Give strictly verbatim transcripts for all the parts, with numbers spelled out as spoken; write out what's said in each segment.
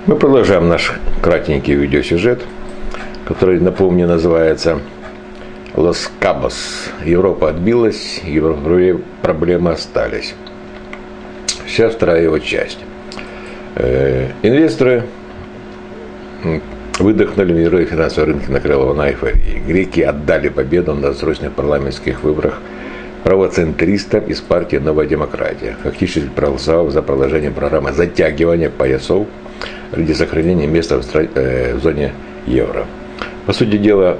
Мы продолжаем наш кратенький видеосюжет, который, напомню, называется «Лос Кабос». Европа отбилась, Европе проблемы остались. Сейчас вторая его часть. Э, инвесторы выдохнули, мировые финансовые рынки накрыла волна эйфории. Греки отдали победу на досрочных парламентских выборах правоцентристам из партии «Новая демократия», фактически проголосовав за продолжение программы затягивания поясов ради сохранения места в, стра... э, в зоне евро. По сути дела,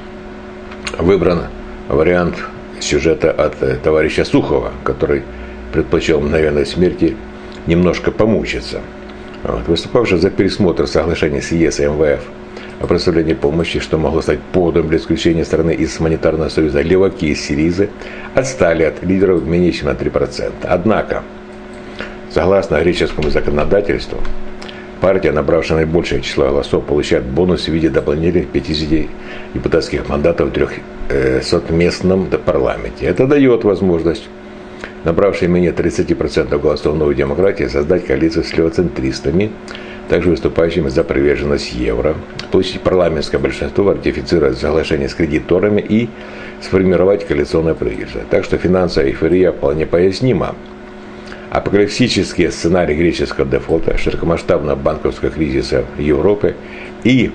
выбран вариант сюжета от э, товарища Сухова, который предпочел мгновенной смерти немножко помучиться. Вот. Выступавший за пересмотр соглашения с ЕС и эм вэ эф о предоставлении помощи, что могло стать поводом для исключения страны из монетарного союза, леваки и сирийцы отстали от лидеров менее чем на три процента. Однако, согласно греческому законодательству, партия, набравшая наибольшее число голосов, получает бонус в виде дополнительных пятидесяти депутатских мандатов в трехсотместном парламенте. Это дает возможность набравшей менее тридцати процентов голосов Новой демократии создать коалицию с левоцентристами, также выступающими за приверженность евро, получить парламентское большинство, ратифицировать соглашение с кредиторами и сформировать коалиционное правительство. Так что финансовая эйфория вполне пояснима. Апокалиптические сценарии греческого дефолта, широкомасштабного банковского кризиса Европы и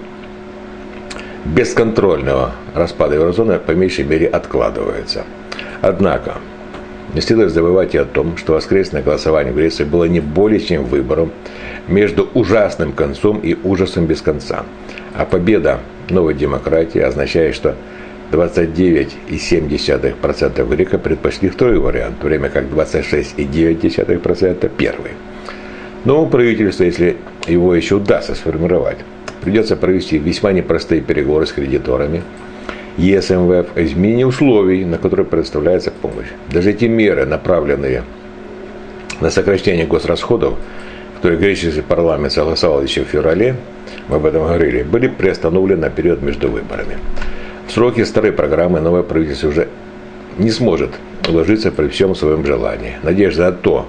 бесконтрольного распада еврозоны по меньшей мере откладываются. Однако, не следует забывать и о том, что воскресное голосование в Греции было не более чем выбором между ужасным концом и ужасом без конца. А победа новой демократии означает, что двадцать девять целых семь десятых процента греков предпочли второй вариант, в то время как двадцать шесть целых девять десятых процента первый. Но правительство, если его еще удастся сформировать, придется провести весьма непростые переговоры с кредиторами ЕС и эм вэ эф о изменении условий, на которые предоставляется помощь. Даже эти меры, направленные на сокращение госрасходов, которые греческий парламент согласовал еще в феврале, мы об этом говорили, были приостановлены на период между выборами. В сроки старой программы новое правительство уже не сможет уложиться при всем своем желании. Надежда на то,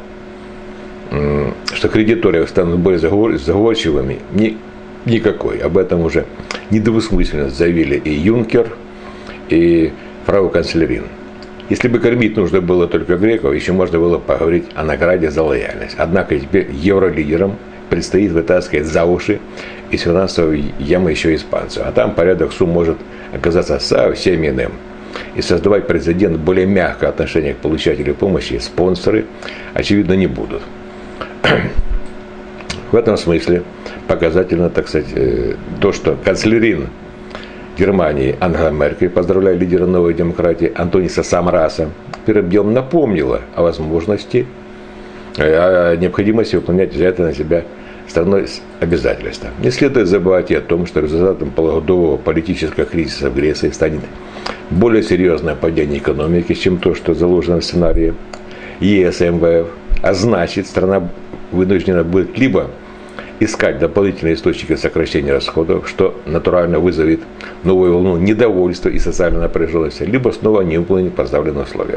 что кредиторы станут более заговорчивыми, ни, никакой. Об этом уже недвусмысленно заявили и Юнкер, и фрау канцлерин. Если бы кормить нужно было только греков, еще можно было поговорить о награде за лояльность. Однако теперь евролидерам предстоит вытаскивать за уши из финансовой ямы еще испанцев. А там порядок сумм может оказаться совсем иным. И создавать прецедент более мягкое отношение к получателю помощи спонсоры, очевидно, не будут. В этом смысле показательно, так сказать, то, что канцлерин Германии Ангела Меркель, поздравляя лидера новой демократии Антониса Самраса, первым делом напомнила о возможности, о необходимости выполнять взятые на себя страной обязательства. Не следует забывать и о том, что результатом полугодового политического кризиса в Греции станет более серьезное падение экономики, чем то, что заложено в сценарии ЕС и эм вэ эф. А значит, страна вынуждена будет либо искать дополнительные источники сокращения расходов, что натурально вызовет новую волну недовольства и социальной напряженности, либо снова не выполнить поставленные условия.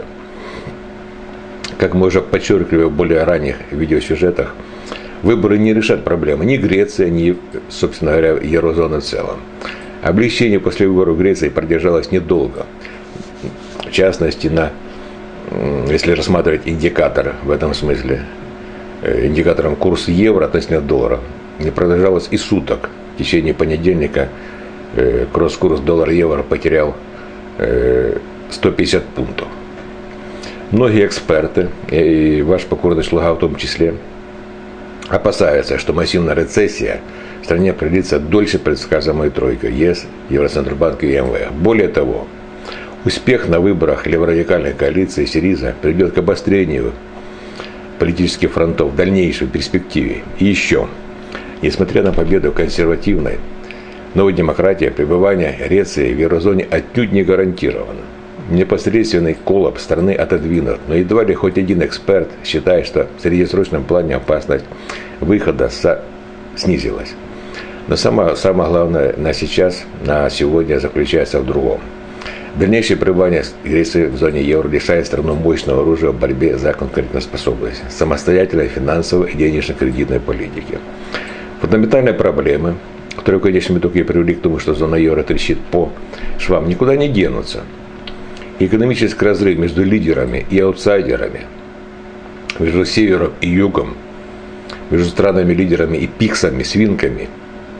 Как мы уже подчеркивали в более ранних видеосюжетах, выборы не решат проблемы ни Греции, ни, собственно говоря, еврозоны в целом. Облегчение после выборов Греции продержалось недолго. В частности, на, если рассматривать индикатор в этом смысле, индикатором курс евро относительно доллара, не продолжалось и суток. В течение понедельника э, кросс-курс доллар-евро потерял э, сто пятьдесят пунктов. Многие эксперты, и ваш покорный слуга в том числе, опасаются, что массивная рецессия в стране продлится дольше предсказанной тройкой ЕС, Евроцентробанк и эм вэ эф. Более того, успех на выборах леворадикальной коалиции Сириза приведет к обострению политических фронтов в дальнейшей перспективе. И еще, несмотря на победу консервативной новой демократии, пребывание Греции в еврозоне отнюдь не гарантировано. Непосредственный коллапс страны отодвинут, но едва ли хоть один эксперт считает, что в среднесрочном плане опасность выхода со... снизилась. Но самое, самое главное на сейчас, на сегодня заключается в другом. Дальнейшее пребывание Греции в зоне евро лишает страну мощного оружия в борьбе за конкурентоспособность, самостоятельной финансовой и денежно-кредитной политики. Фундаментальные проблемы, которые в конечном итоге привели к тому, что зона евро трещит по швам, никуда не денутся. Экономический разрыв между лидерами и аутсайдерами, между севером и югом, между странами-лидерами и пиксами, свинками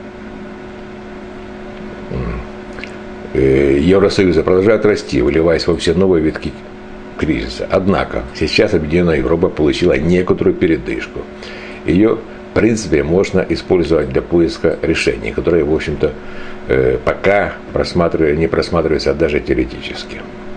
Евросоюза продолжает расти, выливаясь во все новые витки кризиса. Однако сейчас Объединенная Европа получила некоторую передышку. Ее, в принципе, можно использовать для поиска решений, которые, в общем-то, пока просматриваются, не просматриваются даже теоретически.